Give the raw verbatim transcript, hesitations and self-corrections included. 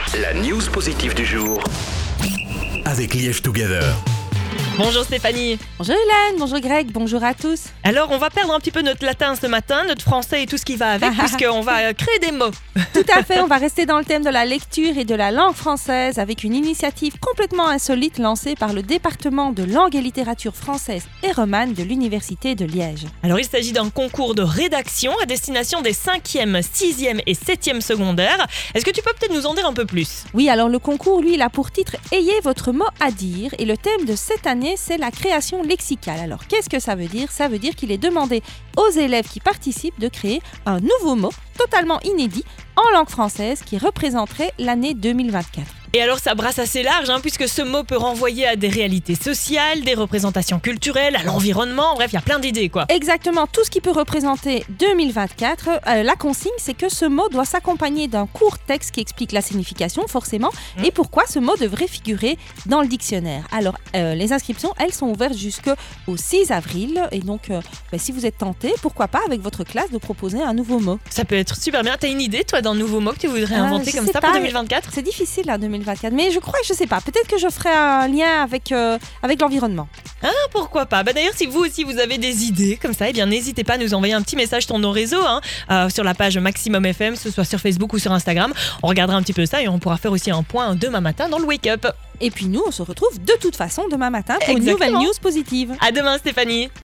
La news positive du jour avec Liège Together. Bonjour Stéphanie. Bonjour Hélène, bonjour Greg, bonjour à tous. Alors on va perdre un petit peu notre latin ce matin, notre français et tout ce qui va avec, puisqu'on va créer des mots. Tout à fait, on va rester dans le thème de la lecture et de la langue française avec une initiative complètement insolite lancée par le département de langue et littérature française et romane de l'Université de Liège. Alors il s'agit d'un concours de rédaction à destination des cinquième, sixième et septième secondaires. Est-ce que tu peux peut-être nous en dire un peu plus ? Oui, alors le concours, lui, il a pour titre « Ayez votre mot à dire » et le thème de cette année, c'est la création lexicale. Alors qu'est-ce que ça veut dire ? Ça veut dire qu'il est demandé aux élèves qui participent de créer un nouveau mot totalement inédit en langue française qui représenterait l'année deux mille vingt-quatre. Et alors ça brasse assez large, hein, puisque ce mot peut renvoyer à des réalités sociales, des représentations culturelles, à l'environnement, bref, il y a plein d'idées quoi. Exactement, tout ce qui peut représenter deux mille vingt-quatre. Euh, la consigne, c'est que ce mot doit s'accompagner d'un court texte qui explique la signification, forcément, mmh. et pourquoi ce mot devrait figurer dans le dictionnaire. Alors, euh, les inscriptions, elles sont ouvertes jusqu'au six avril, et donc, euh, bah, si vous êtes tenté, pourquoi pas, avec votre classe, de proposer un nouveau mot. Ça peut être super bien. T'as une idée, toi, d'un nouveau mot que tu voudrais inventer euh, comme ça pas, pour deux mille vingt-quatre ? C'est difficile, hein, deux mille vingt-quatre, mais je crois que je sais pas. Peut-être que je ferai un lien avec, euh, avec l'environnement. Ah, pourquoi pas. Bah, d'ailleurs, si vous aussi vous avez des idées comme ça, eh bien n'hésitez pas à nous envoyer un petit message sur nos réseaux, hein, euh, sur la page Maximum F M, que ce soit sur Facebook ou sur Instagram. On regardera un petit peu ça et on pourra faire aussi un point demain matin dans le Wake Up. Et puis nous, on se retrouve de toute façon demain matin pour Exactement. une nouvelle news positive. À demain Stéphanie.